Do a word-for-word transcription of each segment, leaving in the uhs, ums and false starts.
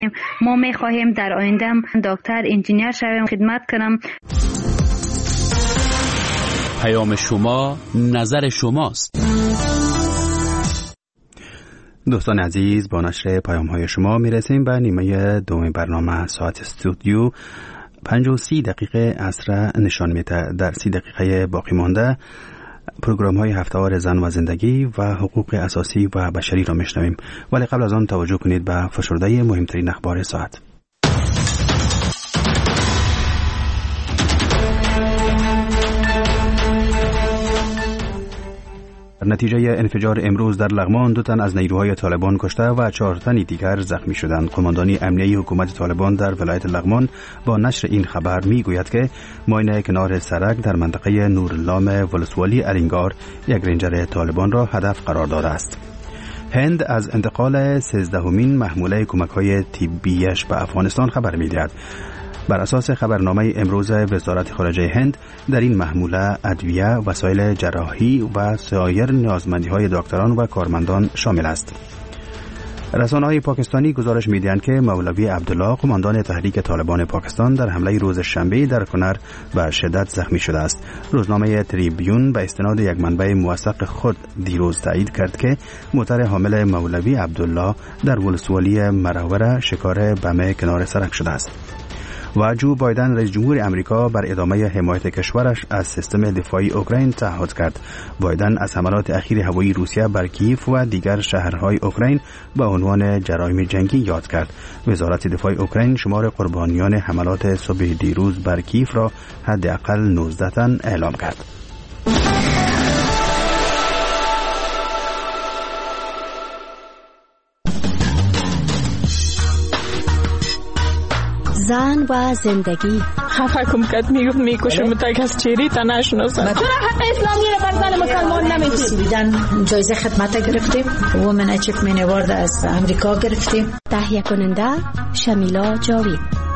ما میخواهیم در آینده دکتر انجینیر شویم، خدمت کنم. پیام شما نظر شماست. دوستان عزیز، با نشر پیام های شما میرسیم به نیمه دوم برنامه ساعت استودیو. پنج و سی دقیقه عصر نشان میده. در سی دقیقه باقی مانده پروگرام های هفته‌وار زن و زندگی و حقوق اساسی و بشری را میشنویم، ولی قبل از آن توجه کنید به فشرده مهمترین اخبار ساعت. در نتیجه انفجار امروز در لغمان دو تن از نیروهای طالبان کشته و چهار تن دیگر زخمی شدند. قماندانی امنیه حکومت طالبان در ولایت لغمان با نشر این خبر میگوید که ماین کنار سرک در منطقه نوراللام ولسوالی ارینگار یک رنجر طالبان را هدف قرار داده است. هند از انتقال سیزدهمین محموله کمک‌های طبیش به افغانستان خبر می‌دهد. بر اساس خبرنامه امروز وزارت خارجه هند، در این محموله ادویه، وسایل جراحی و سایر نیازمندی‌های دکتران و کارمندان شامل است. رسانه‌های پاکستانی گزارش می‌دهند که مولوی عبدالله، قماندان تحریک طالبان پاکستان، در حمله روز شنبه در کنر به شدت زخمی شده است. روزنامه تریبیون به استناد یک منبع موثق خود دیروز تایید کرد که موتر حامل مولوی عبدالله در ولسوالی مراوره شکار بم کنار سرک شده است. و جو بایدن رئیس جمهور امریکا بر ادامه حمایت کشورش از سیستم دفاعی اوکراین تعهد کرد. بایدن از حملات اخیر هوایی روسیه بر کیف و دیگر شهرهای اوکراین به عنوان جرایم جنگی یاد کرد. وزارت دفاع اوکراین شمار قربانیان حملات صبح دیروز بر کیف را حداقل نوزده تن اعلام کرد. زن و زندگی. خفه کم کد میگفت میکشم تا کس چیری تا نشناسم. چرا حق اسلامی رو بر زن مسلمان نمیدی؟ دیدن جایزه خدمت گرفتیم، وومن اچیومنت اوارد از امریکا گرفتیم. تهیه کننده شمیلا جاوید.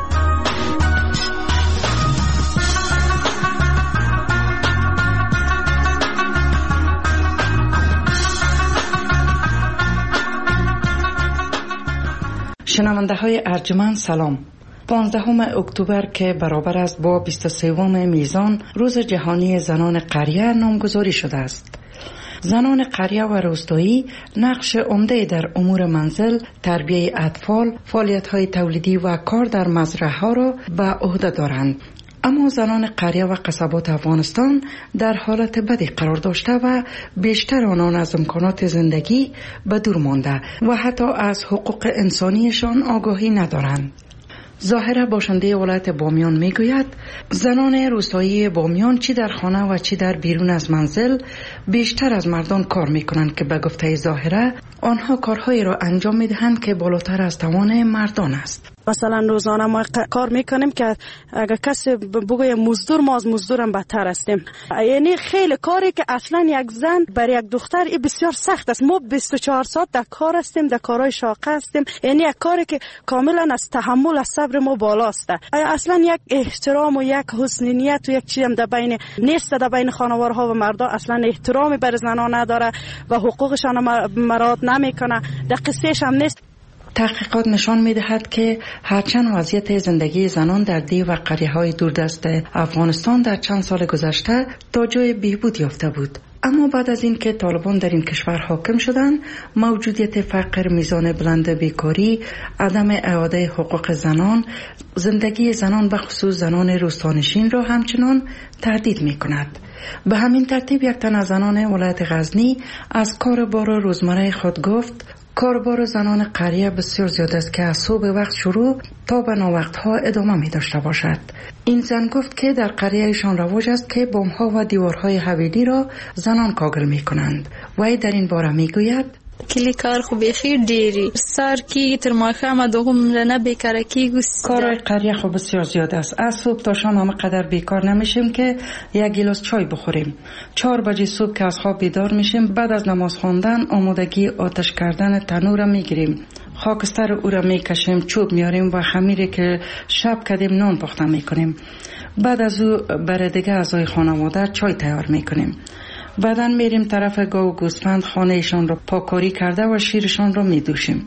شنونده های ارجمند سلام. پانزدهم اکتبر که برابر است با بیست و سوم میزان روز جهانی زنان قریه نامگذاری شده است. زنان قریه و روستایی نقش عمده در امور منزل، تربیت اطفال، فعالیت‌های تولیدی و کار در مزرعه‌ها را به عهده دارند. اما زنان قریه و قصبات افغانستان در حالت بدی قرار داشته و بیشتر آنان از امکانات زندگی به دور مانده و حتی از حقوق انسانیشان آگاهی ندارند. ظاهره باشنده ولایت بامیان میگوید زنان روستایی بامیان چی در خانه و چی در بیرون از منزل بیشتر از مردان کار میکنند که به گفته ظاهره آنها کارهایی را انجام میدهند که بالاتر از توان مردان است. مثلا روزانه ما کار میکنیم که اگر کسی بگوی مزدور، ما از مزدورم بدتر هستیم. یعنی خیلی کاری که اصلا یک زن برای یک دختر بسیار سخت است. ما بیست و چهار ساعت در کار هستیم، در کارهای شاقه هستیم. یعنی یک کاری که کاملا از تحمل، از صبر ما بالاست. اصلا یک احترام و یک حسن نیت و یک چیزی هم در بین نیست، در بین خانوارها و مردا اصلا احترامی بر زنان نداره و حقوقشان مراعات نمیکنه. در قصهش هم نیست. تحقیقات نشان می‌دهد که هرچند وضعیت زندگی زنان در دی و قریه‌های دوردست افغانستان در چند سال گذشته تا جای بهبود یافته بود، اما بعد از این که طالبان در این کشور حاکم شدند، موجودیت فقر، میزان بلند بیکاری، عدم اعاده حقوق زنان، زندگی زنان به خصوص زنان روستانشین را همچنان تهدید می‌کند. به همین ترتیب یک تن از زنان ولایت غزنی از کار بار روزمره خود گفت کاربار زنان قریه بسیار زیاد است که از صبح وقت شروع تا به ناوقتها ادامه می داشته باشد. این زن گفت که در قریه ایشان رواج است که بامها و دیوارهای حویلی را زنان کاغل می کنند. وی در این باره می گوید کلی کار خو بخیر دیری سر کی تر ماخام دوم لنا بیکار کی گوس کار قریه خو بسیار زیاد است. از صبح تا شام هم قدر بیکار نمیشیم که یک گیلاس چای بخوریم. چهار بجه صبح که از خواب بیدار میشیم، بعد از نماز خواندن آمادگی آتش کردن تنور را میگیریم، خاکستر او را میکشیم، چوب میاریم و خمیری که شب کردیم نان پخته میکنیم. بعد از او برای دیگه اعضای خانواده چای تیار میکنیم. بعدن میریم طرف گاو و گوسفند، خانه ایشان را پاکاری کرده و شیرشان را میدوشیم.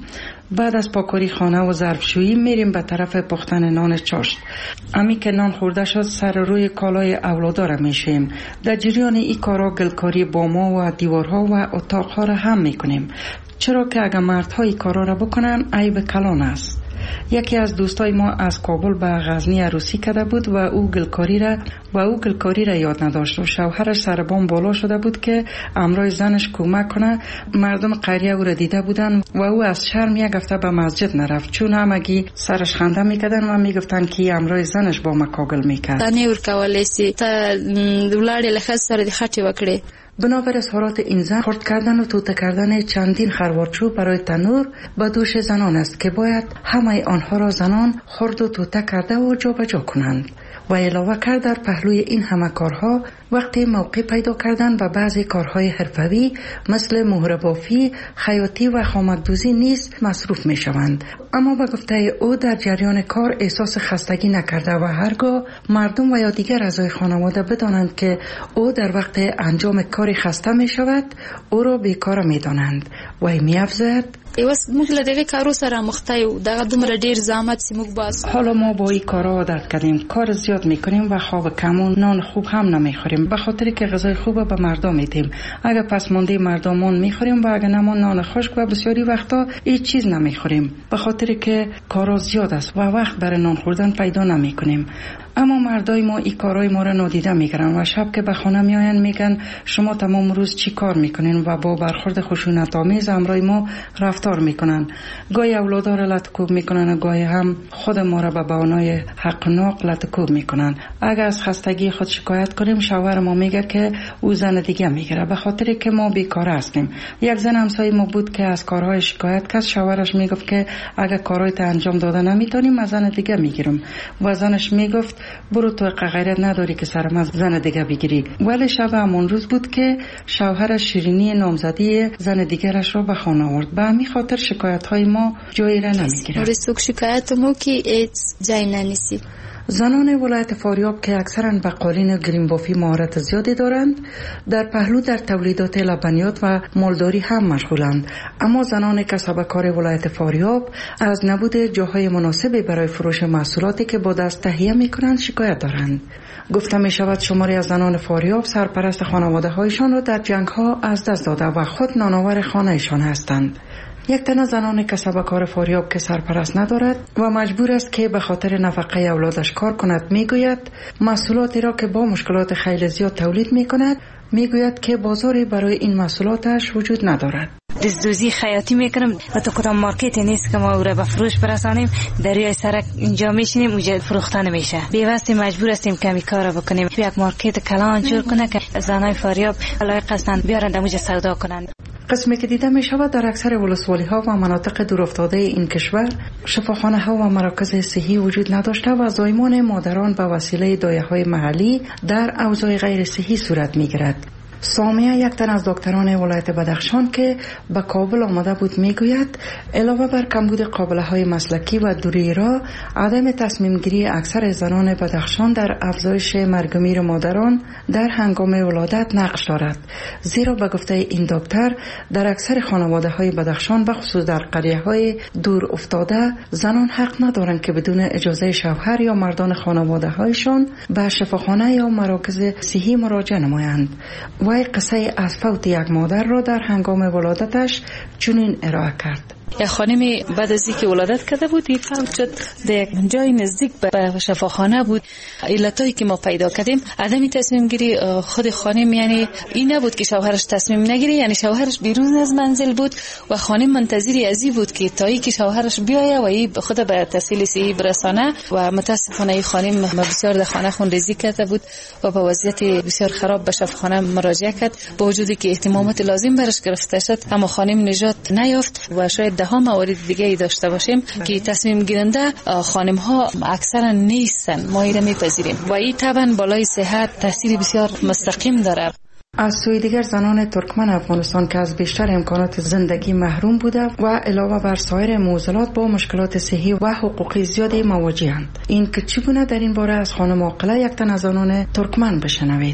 بعد از پاکاری خانه و ظرفشویی میریم به طرف پختن نان چاشت. امی که نان خورده شد سر روی کالای اولادا را میشویم. در جریان این کارا گلکاری باما و دیوارها و اتاقها را هم میکنیم، چرا که اگر مردها این کارا را بکنن عیب کلان است. یکی از دوستای ما از کابل به غزنی عروسی کرده بود و او گلکاری را و او گلکاری را یاد نداشت و شوهرش سر بام بالا شده بود که امرای زنش کمک کنه. مردم قریه او را دیده بودن و او از شرم یک هفته به مسجد نرفت، چون همگی سرش خنده میکردن و میگفتن که امرای زنش با مکاگل میکرد. تا نور کولای سی تا ولادي لخص سره د خټي وکړي. بنابر اظهارات این زن، خرد کردن و توته کردن چندین خروارچوب برای تنور به دوش زنان است که باید همه آنها را زنان خرد و توته کرده و جا به جا کنند. و علاوه کرد در پهلوی این همه کارها وقتی موقع پیدا کردن و بعضی کارهای حرفوی مثل مهره بافی، خیاطی و خامک‌دوزی نیز مصروف می شوند. اما به گفته او در جریان کار احساس خستگی نکرده و هرگاه مردم و یا دیگر اعضای خانواده بدانند که او در وقت انجام کاری خسته می شود، او را بیکار می دانند و می افزاید ایواس موږ له دغه کارو سره مخته یو، دغه دومره ډیر زحمت چې موږ باز. حالا ما با این کارا عادت کردیم، کار زیاد میکنیم و خواب کم و نان خوب هم نمیخوریم، به خاطر که غذای خوب به مردم میدیم. اگر پس مانده مردمان میخوریم و اگر نمان نان خشک و بسیاری وقتا هیچ چیز نمیخوریم، به خاطر که کارا زیاد است و وقت برای نان خوردن پیدا نمیکنیم. اما مردای ما این کارای ما را نادیده میگیرن و شب که به خانه میآیند میگن شما تمام روز چی کار میکنین و با برخورد خشونت آمیز امرای ما رفتار میکنن. گاهی اولادا را لطکوب میکنن و گاهی هم خود ما را به بهانه حق ناق لطکوب میکنن. اگر از خستگی خود شکایت کنیم شوهر ما میگه که او زن دیگه میگیره، به خاطر که ما بیکار هستیم. یک زن همسایه ما بود که از کارهای شکایت کرد، شوهرش میگفت که اگر کارهایت انجام داده نمیتونیم از زن دیگه میگیرم و زنش میگفت برو تو غیرت نداری که سرم از زن دیگه بگیری. ولی شب همون روز بود که شوهرش شیرینی نامزدی زن دیگرش را به خانه آورد. به همین خاطر شکایت های ما جایی را نمیگیره. رسوک شکایت مو که ایت جای ننیسی. زنان ولایت فاریاب که اکثرا به قالین گرینبافی مهارت زیادی دارند، در پهلو در تولیدات لبنیات و مالداری هم مشغولند. اما زنان کسبکار ولایت فاریاب از نبود جاهای مناسبی برای فروش محصولاتی که با دست تهیه میکنند شکایت دارند. گفته می شود شماری از زنان فاریاب سرپرست خانواده هایشان را در جنگ ها از دست داده و خود نانآور خانه ایشان هستند. یک تن از زنان کسبکار فاریاب که سرپرست ندارد و مجبور است که به خاطر نفقه اولادش کار کند میگوید محصولاتی را که با مشکلات خیلی زیاد تولید میکند میگوید که بازاری برای این محصولاتش وجود ندارد. دزدوزی خیاطی میکنم و تو کدام مارکتی نیست که ما او را به فروش برسانیم، دریای سرک اینجا میشینیم اونجا فروخته نمیشه. بی‌واسطه مجبور هستیم کمی کار بکنیم. یک مارکت کلان جور کنه که زنای فاریاب لایق هستند بیارند اونجا سودا کنند. قسمی که دیده می شود در اکثر ولسوالی ها و مناطق دورافتاده این کشور شفاخانه ها و مراکز صحی وجود نداشته و زایمان مادران به وسیله دایه های محلی در اوضاع غیر صحی صورت می گیرد. سامیه یک تن از دکتران ولایت بدخشان که به کابل آمده بود میگوید علاوه بر کمبود قابله های مسلکی و دوری را، عدم تصمیم گیری اکثر زنان بدخشان در افزایش مرگ و میر مادران در هنگام ولادت نقش دارد. زیرا به گفته این دکتر در اکثر خانواده های بدخشان به خصوص در قریه های دور افتاده زنان حق ندارند که بدون اجازه شوهر یا مردان خانواده هایشان به شفاخانه یا مراکز صحی مراجعه نمایند. وی قصه از فوت یک مادر را در هنگام ولادتش چنین ارائه کرد. یک خانمی بعد از اینکه ولادت کرده بود فوت شد، در یک جای نزدیک به شفاخانه بود. علتایی که ما پیدا کردیم عدم تصمیم گیری خود خانم، یعنی این نبود که شوهرش تصمیم نگیره، یعنی شوهرش بیرون از منزل بود و خانم منتظری ازی بود که تا اینکه شوهرش بیایه و این خود به تحصیل صحی برسانه و متاسفانه این خانم بسیار در خانه خونریزی کرده بود و با وضعیت بسیار خراب به شفاخانه مراجعه کرد. با وجودی که اهتمامات لازم برش گرفته شد اما خانم نجات نیافت و شاید ده ها موارد دیگه ای داشته باشیم که تصمیم گیرنده خانم ها اکثرا نیستن. ما این را میپذیریم و این طبعا بالای صحت تاثیر بسیار مستقیم داره. از سوی دیگر زنان ترکمن افغانستان که از بیشتر امکانات زندگی محروم بوده و علاوه بر سایر معضلات با مشکلات صحی و حقوقی زیادی مواجهند. این که چگونه در این باره از خانم عاقله یک تن از زنان ترکمن بشنوید.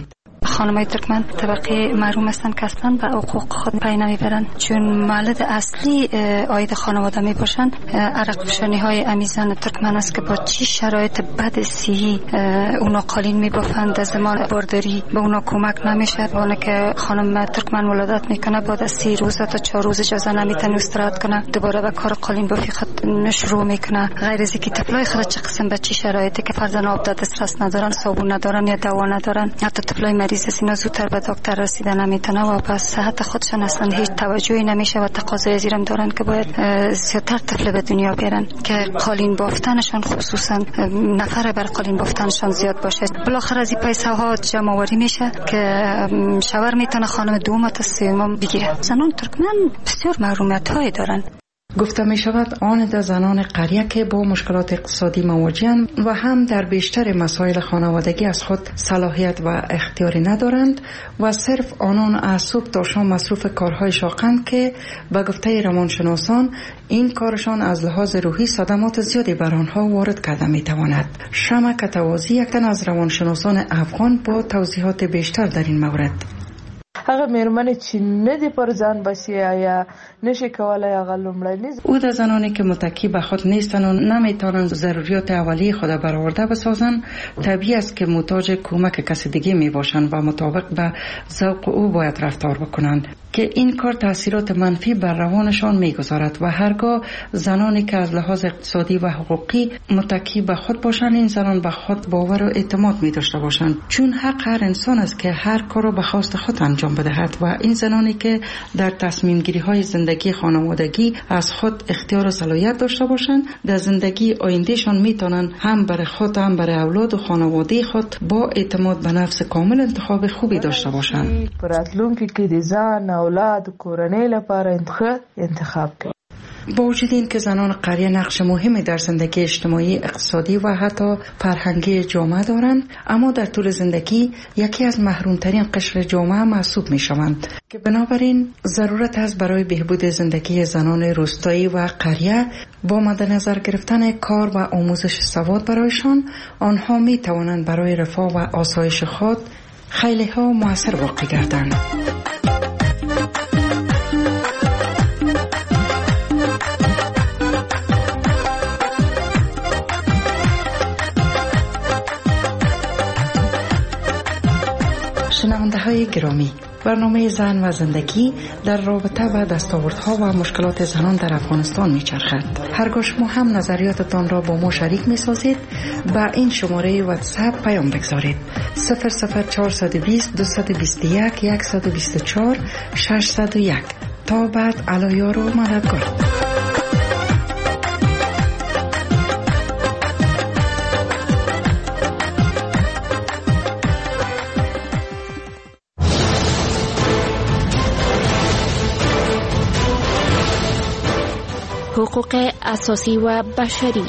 خانمای ترکمن طبقه محروم هستن که اصلا به حقوق خود پی نمیبرن، چون مولد اصلی عاید خانواده می باشن. عرق فشانی های امیزان ترکمن است که با چی شرایط بد صحی اونا قالین می بافند. در زمان بارداری به اونا کمک نمیشه، وانه که خانم ترکمن ولادت میکنه بعد از سی روز تا چهار روز اجازه نمیتونه استراحت کنه، دوباره به کار قالین بافی خود شروع میکنه. غیر از اینکه طفلای خود چه قسم به چی شرایطی که فرزن آب دسترس ندارن، صابون ندارن یا دوا ندارن، حتی طفلای مریض از اینا زودتر به دکتر رسیدن نمیتونه و پس صحت خودشان اصلا هیچ توجهی نمیشه و تقاضای زیرم دارن که باید زیادتر طفل به دنیا بیارن که قالین بافتنشان خصوصا نفر بر قالین بافتنشان زیاد باشه. بالاخره از این پیسه ها جمع آوری میشه که شوهر میتونه خانم دوم تا سوم بگیره. زنان ترکمن بسیار محرومیت های دارن. گفته می شود آن در زنان قریه که با مشکلات اقتصادی مواجهند و هم در بیشتر مسائل خانوادگی از خود صلاحیت و اختیاری ندارند و صرف آنان از صبح تا شام مصروف کارهای شاقند که به گفته روانشناسان این کارشان از لحاظ روحی صدمات زیادی بر آنها وارد کرده می تواند. شمع کتوازی یک تن از روانشناسان افغان با توضیحات بیشتر در این مورد. هغه مېرمنې چې نه دي پر ځان بسي یا نشي کولای هغه لومړني او د زنانی که متکی به خود نیستند و نمیتوانند ضروریات اولیه خود برآورده بسازند، طبیعی است که محتاج کمک کسی دیگه می باشند و مطابق به ذوق او باید رفتار بکنند که این کار تاثیرات منفی بر روانشان میگذارد و هرگاه زنانی که از لحاظ اقتصادی و حقوقی متکی به خود باشند، این زنان به خود باور و اعتماد می داشته باشند، چون حق هر انسان است که هر کار را به خواست خود انجام بدهد و این زنانی که در تصمیم گیری های زندگی خانوادگی از خود اختیار و صلاحیت داشته باشند، در زندگی آیندهشان میتونن هم برای خود هم برای اولاد و خانواده خود با اعتماد به نفس کامل انتخاب خوبی داشته باشند. راتلونکي کې د ځان اولاد کورنۍ لپاره انتخاب کوي. با وجود این که زنان قریه نقش مهمی در زندگی اجتماعی، اقتصادی و حتی فرهنگی جامعه دارند، اما در طول زندگی یکی از محرومترین قشر جامعه محسوب می شوند که بنابراین ضرورت است برای بهبود زندگی زنان روستایی و قریه با مد نظر گرفتن کار و آموزش سواد برایشان، آنها می توانند برای رفاه و آسایش خود خیلی ها موثر واقع گردند. شنونده های گرامی، برنامه زن و زندگی در رابطه با دستاوردها و مشکلات زنان در افغانستان میچرخد. هرگاه شما هم نظریاتتان را با ما شریک میسازید، با این شماره واتساپ پیام بگذارید: صفر صفر چهارصد و بیست دویست و بیست و یک صد و بیست و چهار ششصد و یک. تا بعد علایار و مددگار. حقوق اساسی و بشری.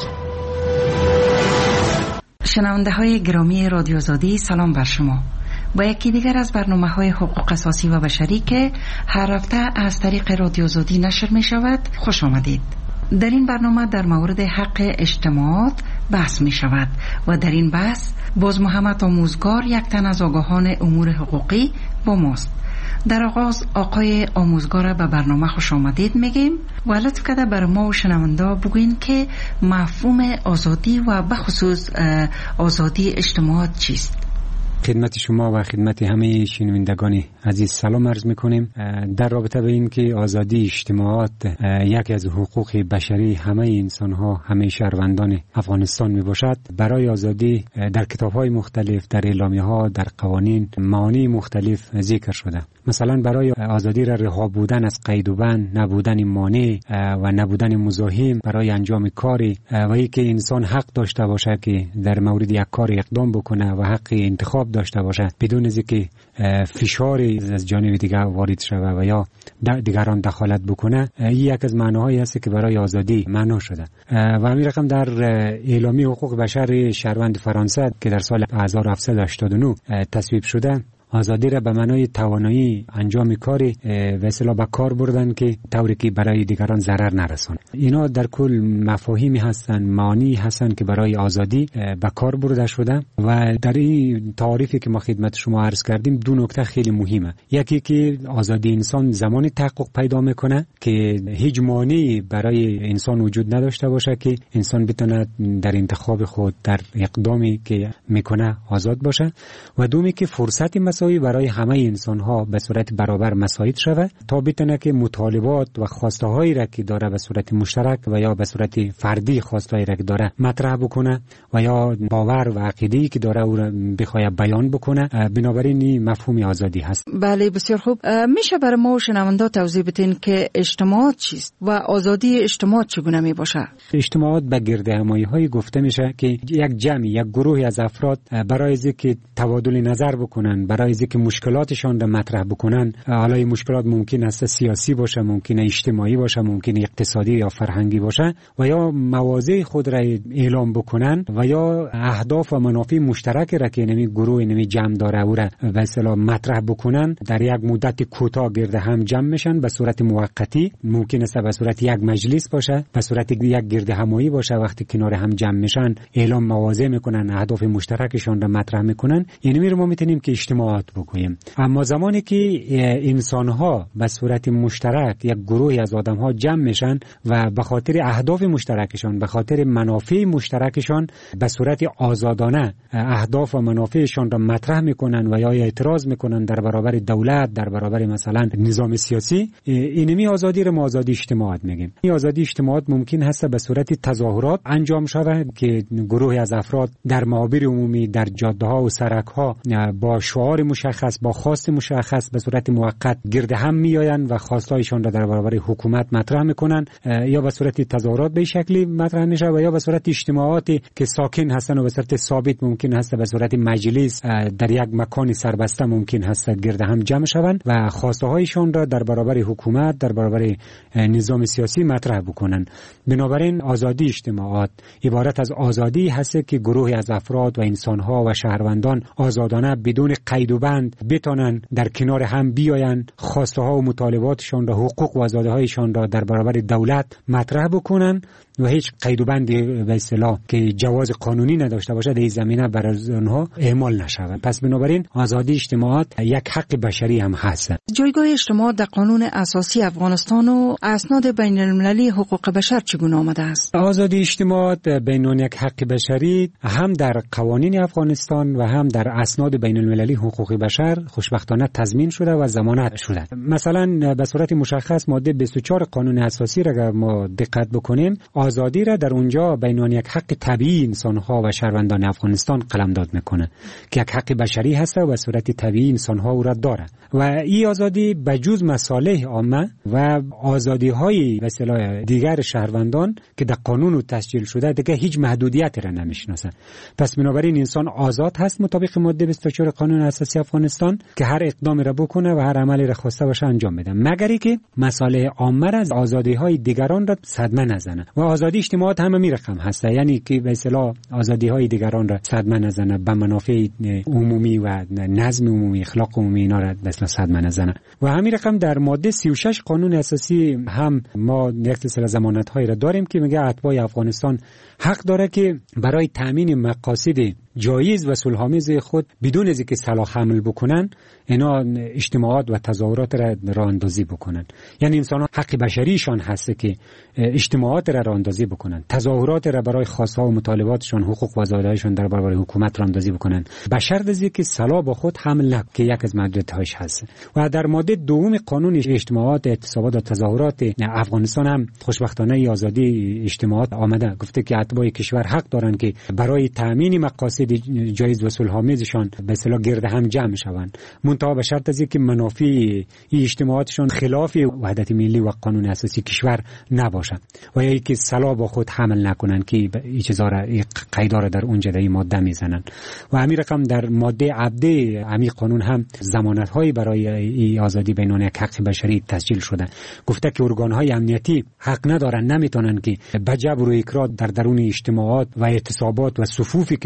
شنونده های گرامی رادیو آزادی، سلام بر شما. با یکی دیگر از برنامه های حقوق اساسی و بشری که هر هفته از طریق رادیو آزادی نشر می شود خوش آمدید. در این برنامه در مورد حق اجتماعات بحث می شود و در این بحث باز محمد آموزگار، یک تن از آگاهان امور حقوقی، با ماست. در آغاز آقای آموزگار به برنامه خوش آمدید میگیم و لطف کرده بر ما و شنونده بگوین که مفهوم آزادی و بخصوص آزادی اجتماعات چیست؟ خدمت شما و خدمت همه شنوندگان عزیز سلام عرض میکنیم. در رابطه به این که آزادی اجتماعات یکی از حقوق بشری همه انسان ها، همه شهروندان افغانستان می باشد، برای آزادی در کتاب های مختلف، در اعلامیه ها، در قوانین معانی مختلف ذکر شده. مثلا برای آزادی را رها بودن از قید و بند، نبودن مانع و نبودن مزاحم برای انجام کاری و اینکه انسان حق داشته باشه که در مورد یک کار اقدام بکنه و حق انتخاب داشته باشه بدون از اینکه فشاری از جانب دیگر وارد شود و یا دیگران دخالت بکنه. این یک از معناهایی است که برای آزادی معنا شده و همین رقم در اعلامیه حقوق بشر شهروند فرانسه که در سال هزار و هفتصد و هشتاد و نه تصویب شده، آزادی را به معنای توانایی انجام کاری به اصطلاح به کار بردن که طوری که برای دیگران ضرر نرسونه. اینا در کل مفاهیمی هستن، معانی هستن که برای آزادی به کار برده شده و در این تعریفی که ما خدمت شما عرض کردیم دو نکته خیلی مهمه. یکی که آزادی انسان زمانی تحقق پیدا میکنه که هیچ مانعی برای انسان وجود نداشته باشه که انسان بتونه در انتخاب خود در اقدامی که میکنه آزاد باشه و دومی که فرصت مساوی برای همه انسان ها به صورت برابر مساعد شود تا بتونه که مطالبات و خواسته هایی را که داره به صورت مشترک و یا به صورت فردی خواسته هایی را که داره مطرح بکنه و یا باور و عقیده‌ای که داره او را بخواد بیان بکنه. بنابراین این مفهوم آزادی هست. بله بسیار خوب. میشه برای ما شنوندا توضیح بدین که اجتماعات چیست و آزادی اجتماعات چگونه می باشه؟ اجتماعات به گرد همایی های گفته میشه که یک جمعی یک گروهی از افراد برای اینکه تبادل نظر بکنن، برای اینکه مشکلاتشان را مطرح بکنن، حالا این مشکلات ممکن است سیاسی باشه، ممکن است اجتماعی باشه، ممکن است اقتصادی یا فرهنگی باشه و یا مواضع خود را اعلام بکنن و یا اهداف و منافع مشترک را که نمی گروه نمی جمع داره او را به اصطلاح مطرح بکنن در یک مدت کوتاه گرد هم جمع میشن به صورت موقتی، ممکن است به صورت یک مجلس باشه، به صورت یک گرد همایی باشه. وقتی کنار هم جمع میشن اعلام مواضع میکنن، اهداف مشترکشان را مطرح میکنن. یعنی می رو ما میتونیم که اجتماعات بگوییم. اما زمانی که انسان ها به صورت مشترک یک گروهی از آدم ها جمع میشن و به خاطر اهداف مشترکشان، به خاطر منافع مشترکشان به صورت آزادانه اهداف و منافعشان را مطرح میکنن و یا اعتراض میکنن در برابر دولت، در برابر مثلا نظام سیاسی، اینمی آزادی را ما آزادی اجتماعات میگیم. این آزادی اجتماعات ممکن هست به صورت تظاهرات انجام شود که گروهی از افراد در محاور عمومی، در جاده ها و سرک ها با شعار مشخص، با خواست مشخص به صورت موقت گرد هم میآیند و خواستایشان را در برابر حکومت مطرح میکنن، یا به صورت تظاهرات به شکلی مطرح میشه و یا به صورت اجتماعاتی که ساکن هستن و به صورت ثابت ممکن هست به صورت مجلس در یک مکان سربسته ممکن هست گرد هم جمع شوند و خواسته هایشان را در برابر حکومت، در برابر نظام سیاسی مطرح بکنن. بنابراین آزادی اجتماعات عبارت از آزادی هست که گروهی از افراد و انسان‌ها و شهروندان آزادانه بدون قید و بند بتونن در کنار هم بیاین، خواسته ها و مطالباتشان را، حقوق و آزادی‌هایشان را در برابر دولت مطرح بکنن و هیچ قید و بندی به اصطلاح که جواز قانونی نداشته باشه در این زمینه برای آنها اعمال نشود. پس بنابراین آزادی اجتماعات یک حق بشری هم هست. جایگاه اجتماعات در قانون اساسی افغانستان و اسناد بین المللی حقوق بشر چگونه آمده است؟ آزادی اجتماعات بین یک حق بشری هم در قوانین افغانستان و هم در اسناد بین المللی حقوق بشر خوشبختانه تضمین شده و ضمانت شده. مثلا به صورت مشخص ماده بیست و چهار قانون اساسی را اگر ما دقت بکنیم، آزادی را در اونجا بین یک حق طبیعی انسان‌ها و شهروندان افغانستان قلمداد میکنه که یک حق بشری هست و به صورت طبیعی انسان‌ها او را داره و این آزادی بجز مصالح عامه و آزادی‌های به اصطلاح دیگر شهروندان که در قانون تسجیل شده دیگه هیچ محدودیتی را نمیشناسه. پس بنابراین انسان آزاد هست مطابق ماده بیست و چهار قانون اساسی افغانستان که هر اقدامی را بکنه و هر عملی را خواسته باشه انجام بده، مگر اینکه مصالح عامه را، آزادی‌های دیگران را صدمه نزنه. و آزادی اجتماعات هم همین رقم هست، یعنی که به اصطلاح آزادی‌های دیگران را صدمه نزنه، به منافع عمومی و نظم عمومی، اخلاق عمومی اینا را به اصطلاح صدمه نزنه. و همین رقم در ماده سی و شش قانون اساسی هم ما یک سلسله ضمانت‌هایی را داریم که میگه اتباع افغانستان حق داره که برای تامین مقاصد جایز و صلح‌آمیز خود بدون از اینکه سلاح حمل بکنن اینا اجتماعات و تظاهرات را راه اندازی بکنن. یعنی انسان‌ها حق بشریشان هست که اجتماعات را راه اندازی بکنن، تظاهرات را برای خواست‌ها و مطالباتشان، حقوق و آزادی‌هایشان در برابر حکومت راه اندازی بکنن، به شرط از اینکه سلاح با خود حمل نکنند که یک از محدودیت‌هاش هست. و در ماده دوم قانون اجتماعات، اعتصابات و تظاهرات افغانستان هم خوشبختانه آزادی اجتماعات آمده، گفته که اتباع کشور حق دارند که برای تامین مقاصد جایز و صلح‌آمیزشان به اصطلاح گرد هم جمع شوند، منتها به شرط از اینکه منافع این اجتماعاتشان خلاف وحدت ملی و قانون اساسی کشور نباشد و یا اینکه سلاح با خود حمل نکنند که این چیزا را قیدا را در اونجا در این ماده میزنن. و همین رقم در ماده عبده همین قانون هم ضمانت‌هایی برای این آزادی بین یک حق بشری تسجیل شده، گفته که ارگان‌های امنیتی حق ندارن، نمیتونن که به جبر و اکراه در درون اجتماعات و اعتصابات و صفوفی که به اصطلاح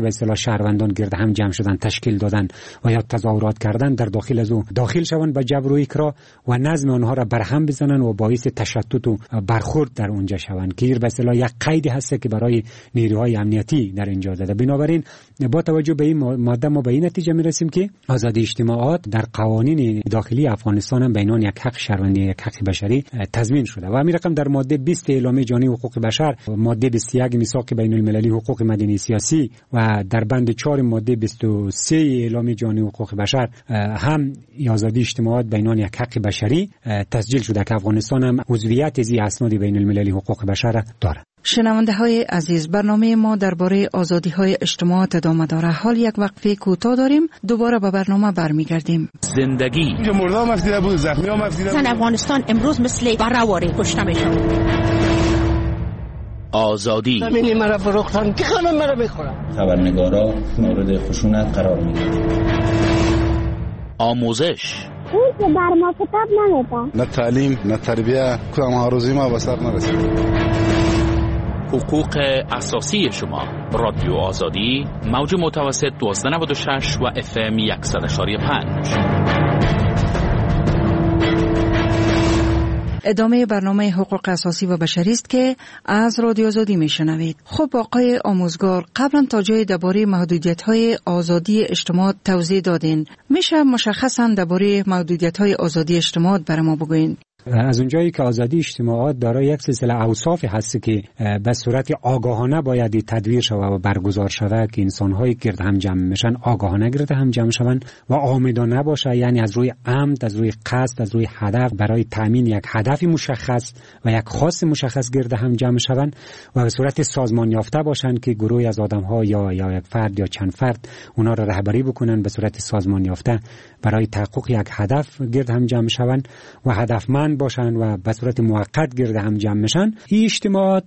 شهروندان گرد هم جمع شدن، تشکیل دادن و یا تظاهرات کردن، در داخل از او داخل شوند به جبر و اکراه و نظم آنها را برهم بزنن و باعث تشتت و برخورد در اونجا شوند که به اصطلاح یک قیدی هست که برای نیروهای امنیتی در اینجا زده. بنابراین با توجه به این ماده ما به این نتیجه میرسیم که آزادی اجتماعات در قوانین داخلی افغانستان هم به عنوان یک حق شهروندی، یک حق بشری تضمین شده و همین رقم در ماده بیست اعلامیه جهانی حقوق بشر، ماده بیست و یک میثاق بین المللی حقوق مدنی سیاسی و در بند چهار ماده بیست و سه اعلامیه جهانی حقوق بشر هم آزادی اجتماعات به عنوان یک حق بشری تسجیل شده که افغانستان هم عضویت از اسناد بین المللی حقوق بشر دارد. شنونده های عزیز، برنامه ما درباره آزادی های اجتماعات ادامه داره. حال یک وقفه کوتاه داریم، دوباره به برنامه برمیگردیم. زندگی اینجا مردم مفیده بود، زخمی ها مفیده بود. افغانستان امروز مثل برآوری کشته میشه. آزادی زمینی مرا فروختن که خانم مرا میخورن. خبرنگارا مورد خشونت قرار میگیرن. آموزش اون که بر ما کتاب نمیده. نه تعلیم نه تربیه، کدام هاروزی ما به سر نرسید. حقوق اساسی شما. رادیو آزادی، موج متوسط دوازده نود و شش و اف ام صد و یک و پنج. ادامه برنامه حقوق اساسی و بشری است که از رادیو آزادی میشنوید. خب آقای آموزگار، قبلا تا جای درباره محدودیت‌های آزادی اجتماع توضیح دادین. میشه مشخصاً درباره محدودیت‌های آزادی اجتماع برای ما بگوین؟ از اونجایی که آزادی اجتماعات دارای یک سلسله اوصاف هست که به صورت آگاهانه باید تدویر شود و برگزار شود که انسان‌های گرد هم جمع میشن آگاهانه گرد هم جمع شوند و عامدانه باشه، یعنی از روی عمد، از روی قصد، از روی هدف برای تامین یک هدف مشخص و یک خاص مشخص گرد هم جمع شوند و به صورت سازمان یافته باشند که گروهی از آدم‌ها یا یا یک فرد یا چند فرد اونا را رهبری بکنن به صورت سازمان یافته برای تحقق یک هدف گرد هم جمع شوند و هدفمند باشن و به صورت موقت گرد هم جمع میشن. این اجتماعات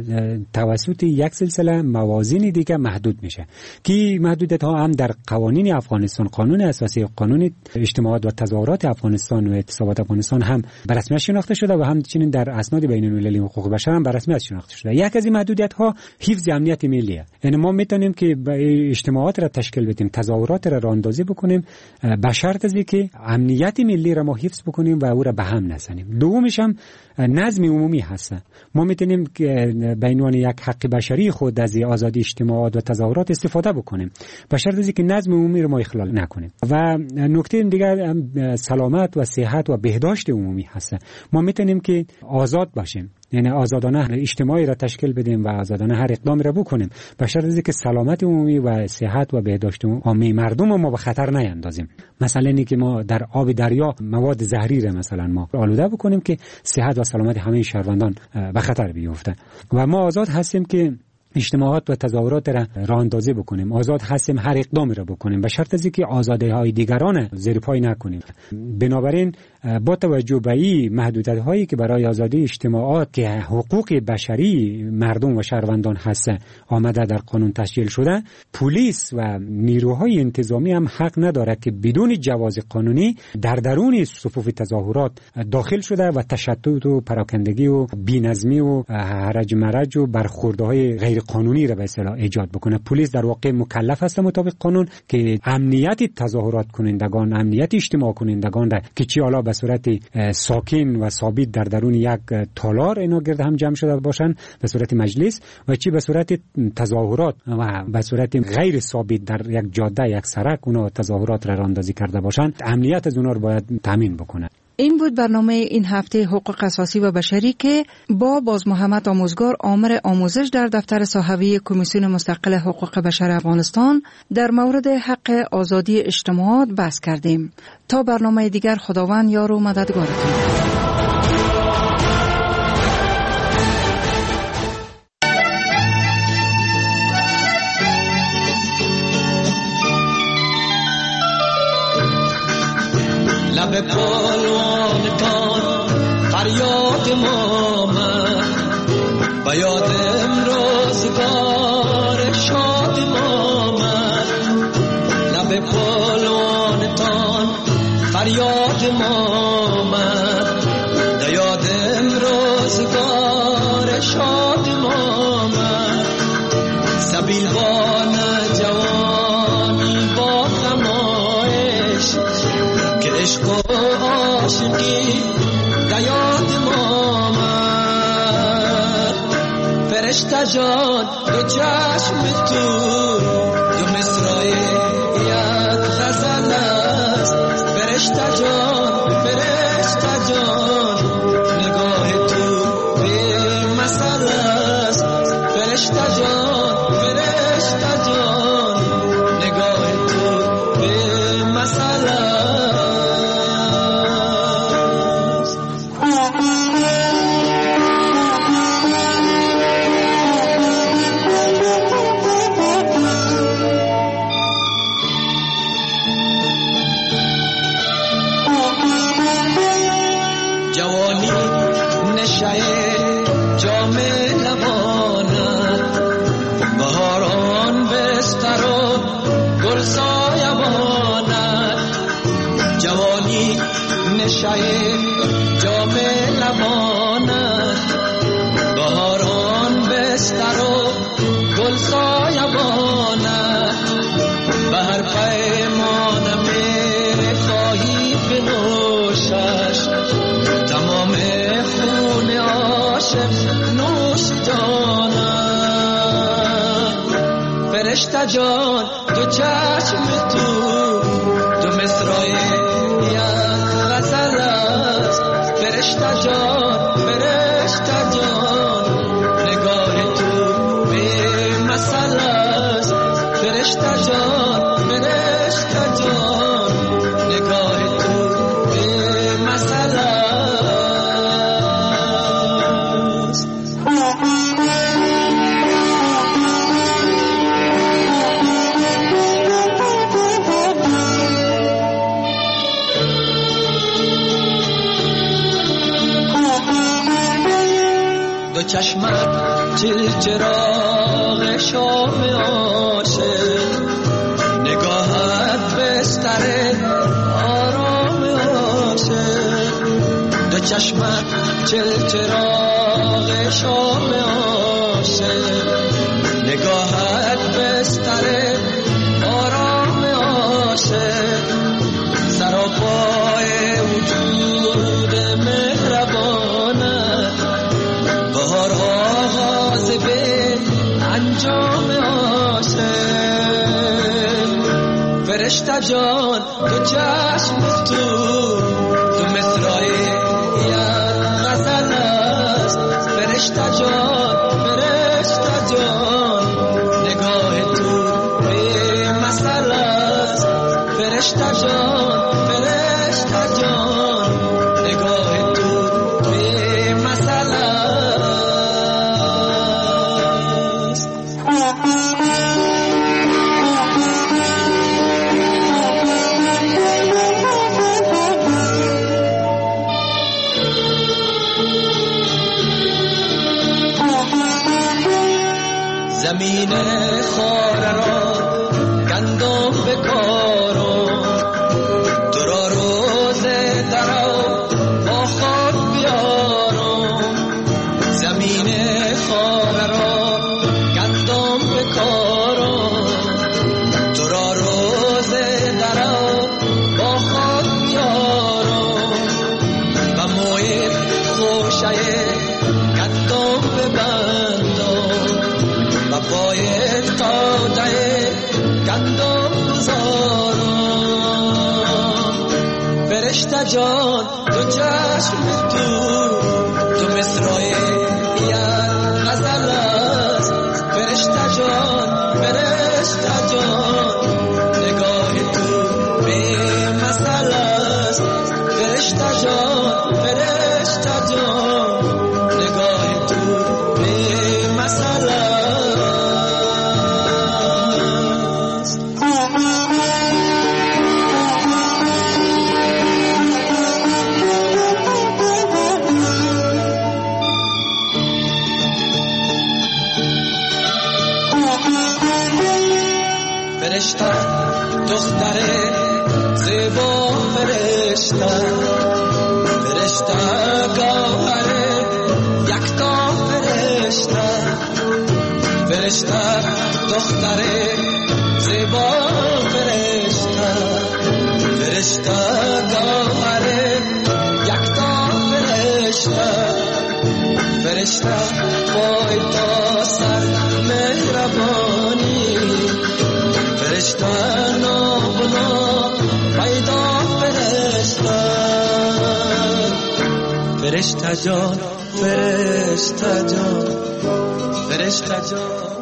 توسط یک سلسله موازین دیگه محدود میشه که محدودیت ها هم در قوانین افغانستان، قانون اساسی، قانون اجتماعات و تظاهرات افغانستان و اعتصابات افغانستان هم به رسمیت شناخته شده و همچنین در اسناد بین المللی حقوق بشر هم به رسمیت شناخته شده. یک از این محدودیت ها حفظ امنیت ملیه. یعنی ما میتونیم که اجتماعات را تشکیل بدیم، تظاهرات را راهاندازی بکنیم به شرط از اینکه امنیت ملی را ما حفظ بکنیم و او را به هم نزنیم. دومش هم نظم عمومی هست. ما میتونیم به عنوان یک حق بشری خود از آزادی اجتماعات و تظاهرات استفاده بکنیم به شرط از اینکه نظم عمومی رو ما اخلال نکنیم. و نکته دیگر سلامت و صحت و بهداشت عمومی هست. ما میتونیم که آزاد باشیم، یعنی آزادانه اجتماعی را تشکیل بدیم و آزادانه هر اقدامی را بکنیم به شرط از اینکه سلامت عمومی و صحت و بهداشت عمومی مردم ما به خطر نیندازیم. مثلا اینکه ما در آب دریا مواد زهری را مثلا ما آلوده بکنیم که صحت و سلامت همه شهروندان به خطر بیفته. و ما آزاد هستیم که اجتماعات و تظاهرات را راهاندازی بکنیم، آزاد هستیم هر اقدامی را بکنیم به شرط از اینکه آزادی‌های دیگران زیر پای نکنیم. بنابراین با توجه به این محدودیت‌هایی که برای آزادی اجتماعات که حقوق بشری مردم و شهروندان هست آمده در قانون تسجیل شده، پلیس و نیروهای انتظامی هم حق نداره که بدون جواز قانونی در درون صفوف تظاهرات داخل شده و تشتت و پراکندگی و بی‌نظمی و هرج مرج و برخوردهای غیر قانونی را به اصطلاح ایجاد بکنه. پلیس در واقع مکلف است مطابق قانون که امنیت تظاهرات کنندگان، امنیت اجتماع کنندگان را که چی حالا به صورت ساکن و ثابت در درون یک تالار اینا گرد هم جمع شده باشن به صورت مجلس و چی به صورت تظاهرات و به صورت غیر ثابت در یک جاده، یک سرک اونا تظاهرات را راهاندازی کرده باشن، امنیت از اونا رو باید تامین بکنه. این بود برنامه این هفته حقوق اساسی و بشری که با باز محمد آموزگار آمر آموزش در دفتر صحوی کمیسیون مستقل حقوق بشر افغانستان در مورد حق آزادی اجتماعات بحث کردیم. تا برنامه دیگر خداوند یار و مددگارتون. لب پالوان تان فریاد ما من و یاد امروزگار شاد ما من. لب پالوان تان فریاد ما من و یاد امروزگار شاد ما من. سبیل بان جوان عاشقی دیاد ما من فرشته جان دو چشم تو دو مصرای یک غزل است فرشته جان فرشته جان نگاه تو به مثل است فرشته جان فرشته جان نگاه تو به مثل است جوانی نشه جام لبانت بهاران بستر و گل سایبانت جوانی نشه جام لبانت بهاران بستر و گل سایبانت به هر پیمان می خواهی بنوشش تمام خون عاشق نوش جانم فرشته جان دو چشم تو دو مصرای یک غزل است فرشته جان فرشته جان نگاه تو به مثل است فرشته جان فرشته جان نگاه تو به مثل است دو چشمت چل چراغ شام عاشق نگاهت بستر آرام عاشق دو چشمت چل چراغ شام عاشق نگاهت بستر آرام عاشق سراپای وجود مهربانت بهار آغاز به انجام عاشق فرشته جان دو چشم تو دو مصرای یک غزل است فرشته جان فرشته جان نگاه تو به مثل است فرشته جان فرشته جان نگاه تو به مثل است زمین خاره را گندم بکارم تو را روز درو با خود بیارم زمین خاره را گندم بکارم تو را روز درو با خود بیارم و موی خوشه گندم ببندم و پای تاده گندم گذارم فرشته جان دو چشم تو تو مصرای یک غزل است فرشته جان فرشته جان نگاه تو به مثل است فرشته جان فرشته جان نگاه تو به مثل است فرشته دختر زیبا فرشته فرشته گوهر یکتا فرشته فرشته دختر زیبا فرشته فرشته گوهر فرشته فرشته پای تا سر مهربانی فرشته نابنا پیدا فرشته فرشته جان فرشته جان فرشته جان